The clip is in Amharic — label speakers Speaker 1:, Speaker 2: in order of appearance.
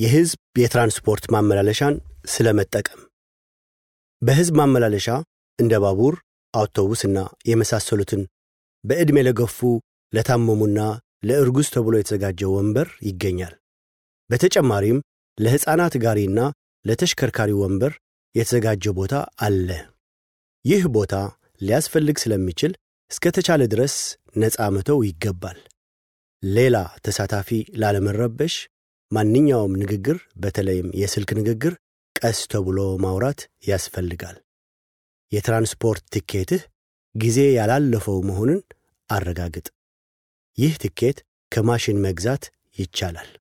Speaker 1: የህዝብ የትራንስፖርት ማመላለሻን ስለመጠቀም በህዝብ ማመላለሻ እንደ ባቡር፣ አውቶቡስና የመሳሰሉትን በእድሜ ለገፉ ለታመሙና ለእርጉዝ ተብሎ የተዘጋጀ ወንበር ይገኛል። በተጨማሪም ለህፃናት ጋሪና ለተሽከርካሪ ወንበር የተዘጋጀ ቦታ አለ። ይህ ቦታ ሊያስፈልግ ስለሚችል እስከ ተቻለ ድረስ ነፃ መተው ይገባል። ሌላ ተሳታፊ ላለመረበሽ ማንኛውም ንግግር በተለይም የስልክ ንግግር ቀስ ተብሎ ማውራት ያስፈልጋል። የትራንስፖርት ቲኬትህ ጊዜ ያላለፈው መሆኑን አረጋግጥ። ይህ ቲኬት ከማሽን መግዛት ይቻላል።